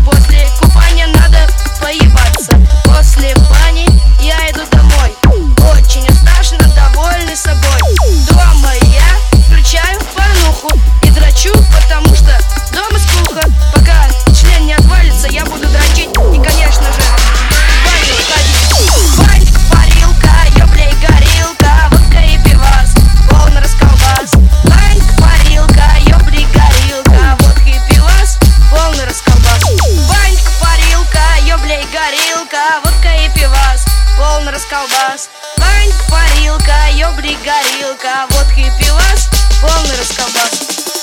После купания надо поебаться. После бани я иду домой, очень уставший, но довольный собой. Дома я включаю порнуху и дрочу, потому что дома скука. Пока член не отвалится, я буду дрочить и, конечно же, в баню ходить. Банька, парилка, ёблей, горилка, водка и пивас, полный расколбас. Банька, парилка, ёблей, горилка, водка и пивас, полный расколбас. Банька, парилка, ёблей, горилка, водка и пивас, полный расколбас. Банька, парилка, ёблей, горилка, водка и пивас, полный расколбас.